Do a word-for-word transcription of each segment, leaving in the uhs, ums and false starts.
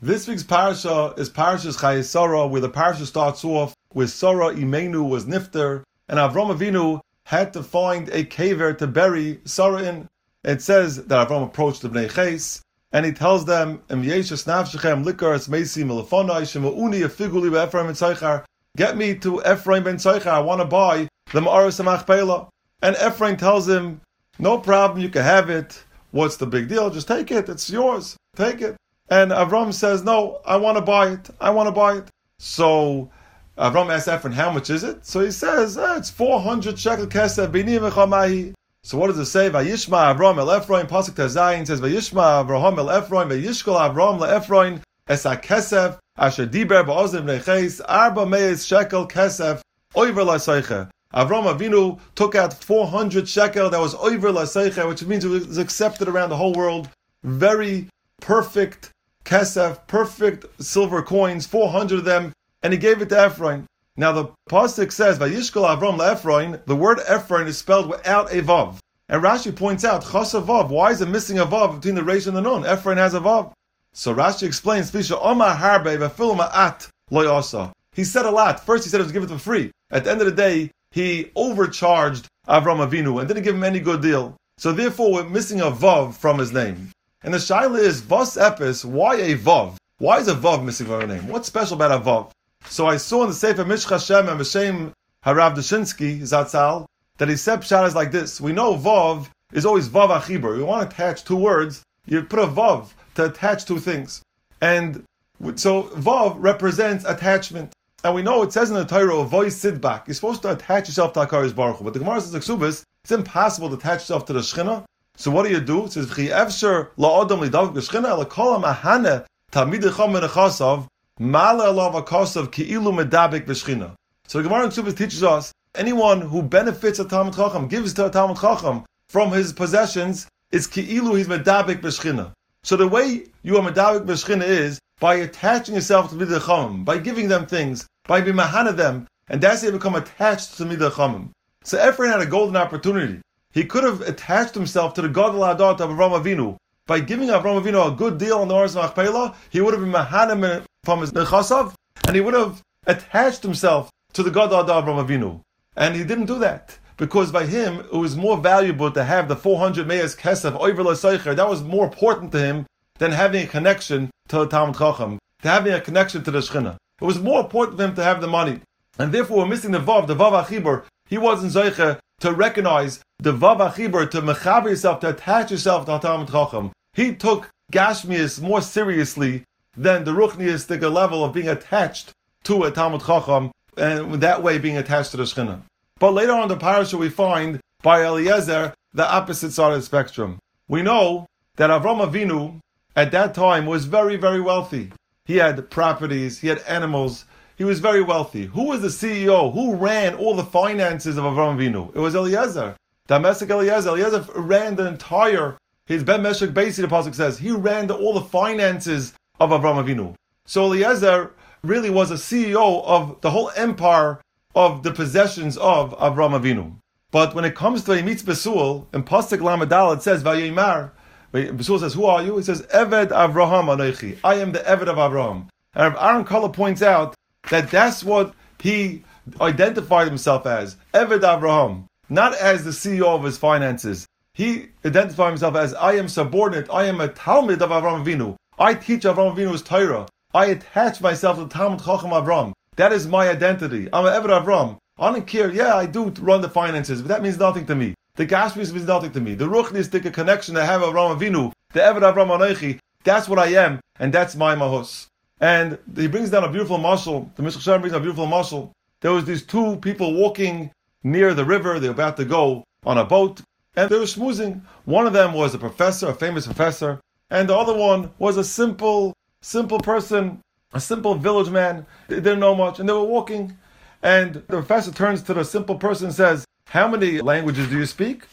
This week's parasha is Parashas Chayei Sarah, where the parasha starts off with Sarah Imenu was nifter, and Avram Avinu had to find a caver to bury Sarah in. It says that Avram approached the Bnei Ches, and he tells them, "Em yeshes nafshechem likars meisi milefonai shemauni afiguli beEphraim ben Tzeichar." Get me to Ephraim ben Tzeichar. I want to buy the Ma'aros HaMachpelah. And Ephraim tells him, "No problem, you can have it. What's the big deal? Just take it. It's yours. Take it." And Avram says, "No, I want to buy it. I want to buy it." So Avram asks Ephraim, "How much is it?" So he says, eh, "It's four hundred shekel kesef b'ni v'chamahi." So what does it say? Vayishma Avram el Ephraim, pasuk tezayin says, Vayishma Avraham el Ephraim, Vayishkol Avram le Ephraim, es ha-kesef, asher diber ba'ozim b'nei ches, arba meis shekel kesef, oiver la-seiche. Avram Avinu took out four hundred shekel, that was oiver la-seiche, which means it was accepted around the whole world. Very perfect kesef, perfect silver coins, four hundred of them, and he gave it to Ephraim. Now the pasuk says, "Vayishkol Avram leEphraim." The word Ephraim is spelled without a vav, and Rashi points out chas a vav. Why is it missing a vav between the resh and the nun? Ephraim has a vav. So Rashi explains, "Fisha Omar harbe v'afil ma'at lo yasa." He said a lot. First, he said it was given for free. At the end of the day, he overcharged Avram Avinu and didn't give him any good deal. So therefore, we're missing a vav from his name. And the shaila is, Vos Epis, why a Vav? Why is a Vav missing from her name? What's special about a Vav? So I saw in the Sefer Mishcha Shem and Meshem Harav Dushinsky, Zatzal, that he said pshat like this. We know Vav is always Vav Achibur. You want to attach two words, you put a Vav to attach two things. And so Vav represents attachment. And we know it says in the Torah, Voice Sidbak. You're supposed to attach yourself to HaKadosh Baruch Hu. But the Gemara says, Ksubis, it's impossible to attach yourself to the Shechina. So what do you do? It says, "V'chi efsher la'odam lidavik b'shchina elakol ha'mahane tamid echam menechasav mala alav akasav ki'ilu medabik b'shchina." So the Gemara in Ksubis teaches us, anyone who benefits a Talmud Chacham, gives to a Talmud Chacham from his possessions, is ki'ilu he's medabik b'shchina. So the way you are medabik b'shchina is by attaching yourself to Midei Chachamim, by giving them things, by being mahana them, and that's how you become attached to Midei Chachamim. So Ephraim had a golden opportunity. He could have attached himself to the Gadol Adot of Avram Avinu. By giving Avram Avinu a good deal on the Ma'aros HaMachpelah, he would have been mahanim from his nechasav, and he would have attached himself to the Gadol Adot of Avram Avinu. And he didn't do that, because by him, it was more valuable to have the four hundred meyas kesef, oiver l'seicher. That was more important to him than having a connection to the Talmud Chacham, to having a connection to the Shechina. It was more important for him to have the money. And therefore, we're missing the Vav, the Vav Achibur. He wasn't Zeiche to recognize the Vav Achibur, to mechaber yourself, to attach yourself to Talmud Chacham. He took Gashmias more seriously than the Ruchniistic level of being attached to a Talmud Chacham, and that way being attached to the Shechina. But later on in the parasha we find, by Eliezer, the opposite side of the spectrum. We know that Avram Avinu, at that time, was very, very wealthy. He had properties, he had animals, he was very wealthy. Who was the C E O? Who ran all the finances of Avram Avinu? It was Eliezer. Damascus Eliezer. Eliezer ran the entire, his Ben Meshach Beisi, the pasuk says, he ran the, all the finances of Avram Avinu. So Eliezer really was a C E O of the whole empire of the possessions of Avram Avinu. But when it comes to Emitz Besul, in Pasuk Lamadal it says, Vayimar, Besul says, who are you? He says, Eved Avraham Anochi. I am the Eved of Avraham. And Aaron Kala points out that that's what he identified himself as, Eved Avraham, not as the C E O of his finances. He identified himself as, I am subordinate, I am a Talmud of Avram Avinu. I teach Avram Avinu's Torah. I attach myself to Talmud Chacham Avram. That is my identity. I'm an Eved Avram. I don't care, yeah, I do run the finances, but that means nothing to me. The Gashmis means nothing to me. The Ruchnistic connection I have with Avram Avinu, the Eved Avram Anochi, that's what I am, and that's my mahus. And he brings down a beautiful mashal. The Mishcha Shem brings down a beautiful mashal. There was these two people walking near the river. They were about to go on a boat, and they were schmoozing. One of them was a professor, a famous professor, and the other one was a simple, simple person, a simple village man. They didn't know much, and they were walking. And the professor turns to the simple person and says, how many languages do you speak?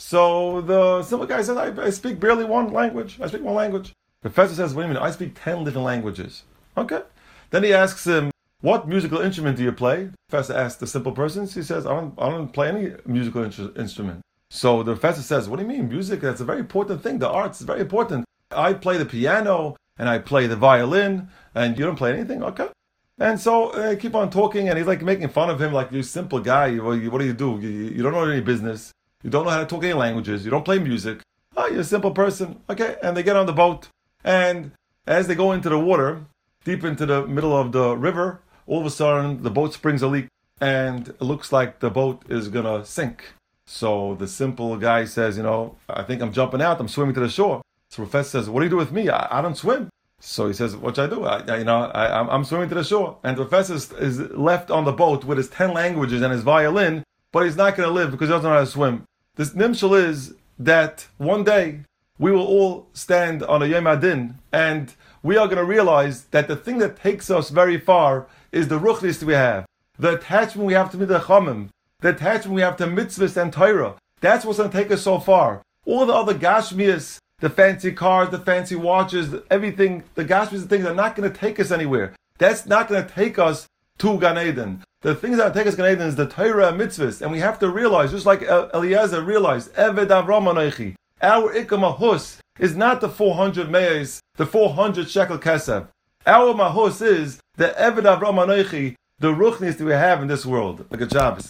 So the simple guy said, I, I speak barely one language. I speak one language. The professor says, wait a minute, I speak ten different languages. Okay. Then he asks him, what musical instrument do you play? The professor asks the simple person. He says, I don't, I don't play any musical in- instrument. So the professor says, what do you mean? Music, that's a very important thing. The arts is very important. I play the piano, and I play the violin, and you don't play anything, okay? And so uh, keep on talking, and he's like making fun of him, like, you simple guy, you, what do you do? You, you don't know any business, you don't know how to talk any languages, you don't play music, oh, you're a simple person, okay? And they get on the boat, and as they go into the water, deep into the middle of the river, all of a sudden the boat springs a leak, and it looks like the boat is gonna sink. So the simple guy says, you know, I think I'm jumping out, I'm swimming to the shore. So the professor says, what do you do with me? I, I don't swim. So he says, what should I do? I, I, you know, I, I'm, I'm swimming to the shore. And the professor is, is left on the boat with his ten languages and his violin, but he's not going to live because he doesn't know how to swim. This nimshal is that one day we will all stand on a Yom Adin, and we are going to realize that the thing that takes us very far is the ruchnis we have, the attachment we have to the Chamim, the attachment we have to mitzvahs and Torah. That's what's going to take us so far. All the other gashmias, the fancy cars, the fancy watches, everything, the gashmias, the things are not going to take us anywhere. That's not going to take us to Gan Eden. The things that take us to Gan Eden is the Torah and mitzvahs, and we have to realize, just like Eliezer realized, Eved Avram Anochi, our Ikka Mahus is not the four hundred meis, the four hundred shekel kesef. Our Mahus is the Eved Avram Anochi, the ruchnis that we have in this world. Like a Shabbos.